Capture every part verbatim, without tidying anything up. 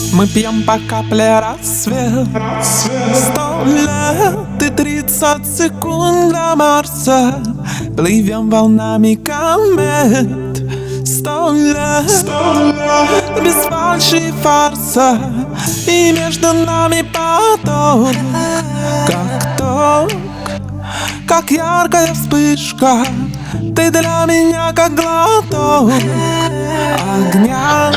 Мы пьем по капле рассвет. Сто лет и тридцать секунд до Марса. Плывем волнами комет. Сто лет без фальши и фарса. И между нами поток, как ток, как яркая вспышка. Ты для меня как глоток огня.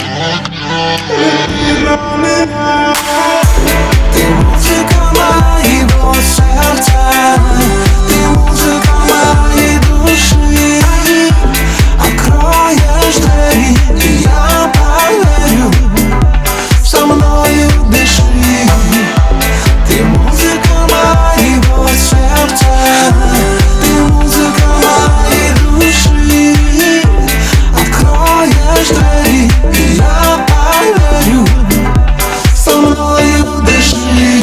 Ты музыка моего сердца, ты музыка моей души. Откроешь двери, и я поверю, со мною дыши. Ты музыка моего сердца, ты музыка моей души. Откроешь двери, и я поверю, со мною дыши.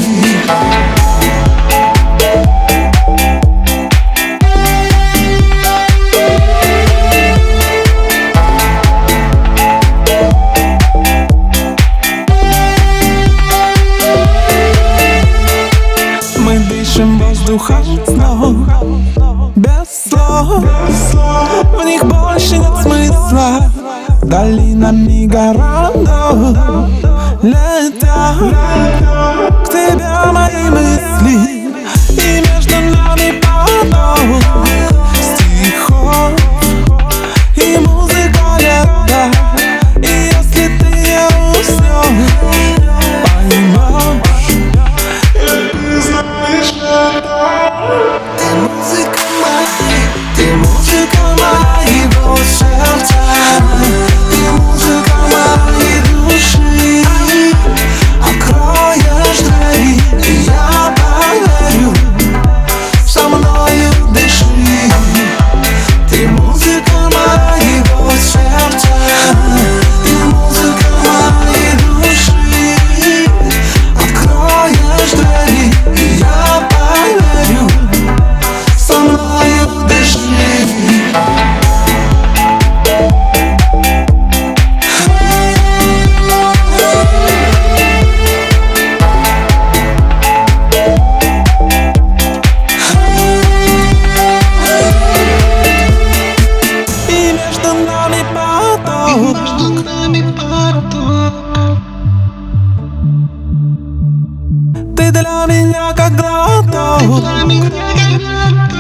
Мы дышим воздухом снов, без слов. В них больше нет смысла. Долинами городов летят к тебе мои мысли. И между нами поток стихов и музыка лета. И если ты не уснешь, поймешь, ты знаешь это. Ты музыка моя, ты музыка моего сердца. Ты музыка моей души. Откроешь двери, и я поверю, со мною дыши. Ты музыка моего сердца, ты музыка моей души. Откроешь двери, и я поверю, со мною дыши. И между нами поток, между нами поток. Ты для меня как глоток, ты для меня как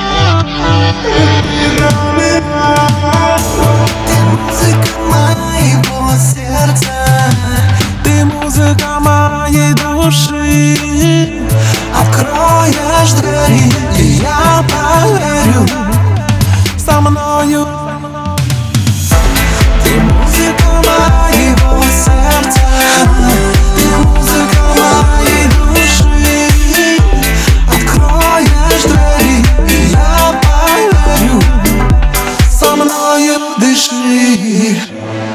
глоток. Ты музыка моего сердца, ты музыка моей души. Откроешь двери, и я поверю, со мною. Ты музыка моего сердца, ты музыка моей души. Откроешь двери, и я поверю, со мною дыши.